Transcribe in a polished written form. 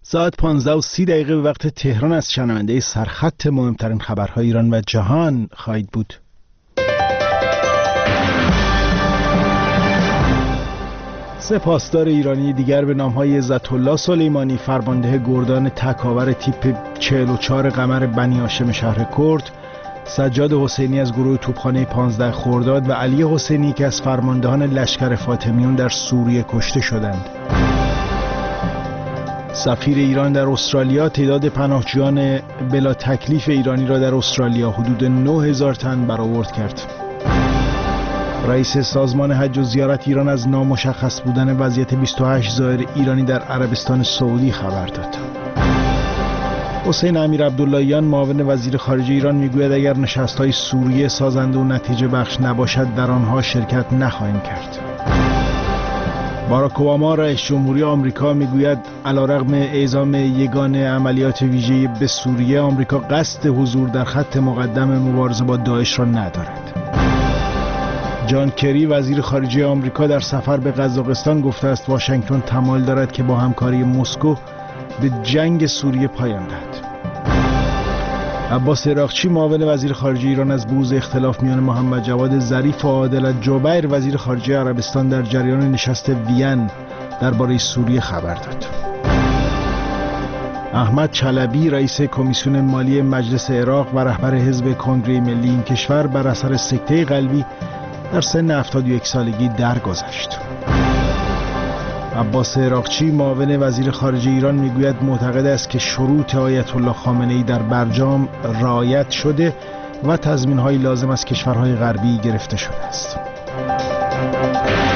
ساعت 15:30 به وقت تهران از شنونده سرخط مهمترین خبرهای ایران و جهان خواهید بود. سپاسدار ایرانی دیگر به نام‌های عزت‌الله سلیمانی، فرمانده گردان تکاور تیپ 44 قمر بنی هاشم شهر کرد، سجاد حسینی از گروه توپخانه 15 خرداد و علی حسینی که از فرماندهان لشکر فاطمیون در سوریه کشته شدند. سفیر ایران در استرالیا تعداد پناهجویان بلا تکلیف ایرانی را در استرالیا حدود 9000 تن برآورد کرد. رئیس سازمان حج و زیارت ایران از نامشخص بودن وضعیت 28 زائر ایرانی در عربستان سعودی خبر داد. حسین امیرعبداللهیان معاون وزیر خارجه ایران میگوید اگر نشست‌های سوریه سازنده و نتیجه بخش نباشد در آنها شرکت نخواهیم کرد. باراک اوباما رئیس جمهوری آمریکا میگوید علیرغم اعزام یگان عملیات ویژه به سوریه، آمریکا قصد حضور در خط مقدم مبارزه با داعش را ندارد. جان کری وزیر خارجه آمریکا در سفر به قزاقستان گفته است واشنگتن تمایل دارد که با همکاری مسکو به جنگ سوریه پایان دهد. عباس عراقچی معاون وزیر خارجه ایران از بروز اختلاف میان محمد جواد ظریف و عادل الجبیر وزیر خارجه عربستان در جریان نشست وین درباره سوریه خبر داد. احمد چلبی رئیس کمیسیون مالی مجلس عراق و رهبر حزب کنگره ملی این کشور بر اثر سکته قلبی در سن 71 سالگی درگذشت. عباس عراقچی معاون وزیر خارجه ایران میگوید معتقد است که شروط آیت الله خامنه‌ای در برجام رعایت شده و تضمین‌های لازم از کشورهای غربی گرفته شده است.